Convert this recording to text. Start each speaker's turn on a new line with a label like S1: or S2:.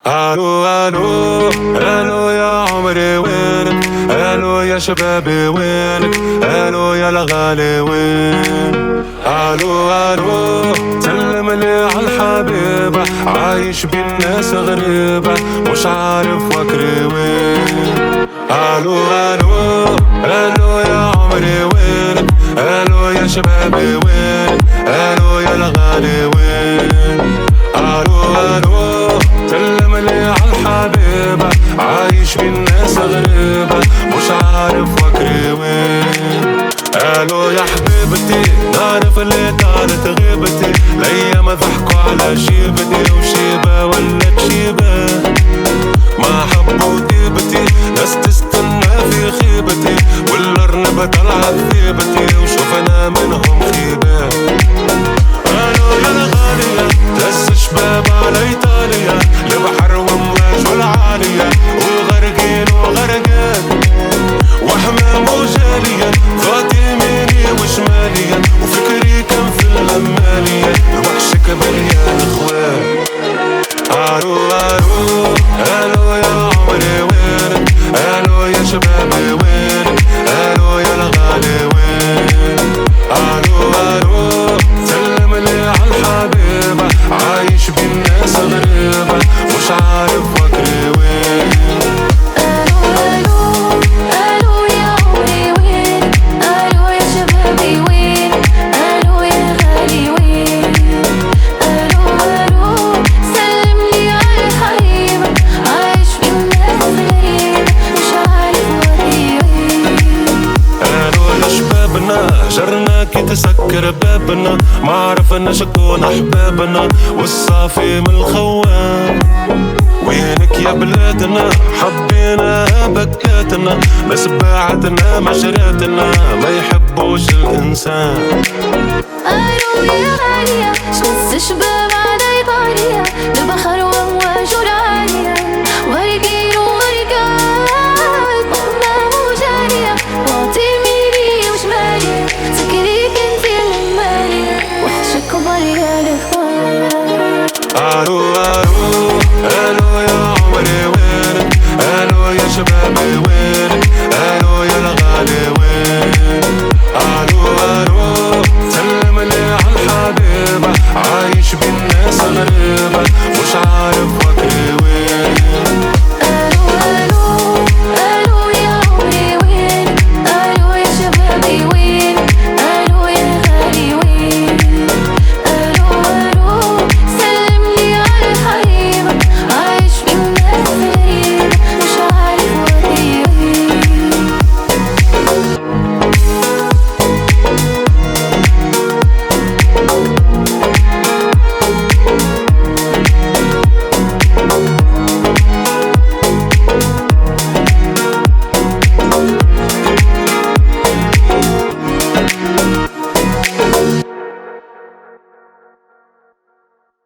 S1: الو الو الو يا عمري وينك؟ الو يا شبابي وينك؟ الو يا الغالي وين؟ الو الو سلم لي عالحبيبة، عايش بالناس غريبة مش عارف وكري وين. الو الو الو يا عمري وينك؟ الو يا شبابي وين؟ الو يا الغالي وين؟ الو الو سلم لي عالحبيبة، عايش بالناس غريبة مش عارف وكري وين. الو يا حبيبتي نعرف اللي طالت غيبتي، الايام ضحكوا على شيبتي وشيبة ولك شيبة، ما حبوا طيبتي ناس تستنى في خيبتي، والارنبة طلعت ثيبتي وشوفنا منهم خيبة. الو يا الغالية تهز شباب على ايطاليا، البحر وامواج والعالية وغرقين وغرقان وحمام وجالية، فاضي يميني وشماليا وفكري كان في الغمالية، الوحش مليان اخوان. الو الو الو يا عمري وينك؟ الو يا شبابي وينك؟ الو يا الغالي وين؟ الو الو سلم لي عالحبيبة، عايش بالناس غريبة مش عارف وكري وين. جرناكي تسكر بابنا، ما عرفنا شكون احبابنا والصافي من الخوان. وينك يا بلادنا حبينا بكاتنا، بس بعدنا مجراتنا ما يحبوش الانسان.
S2: الو يا غالية شمس شباب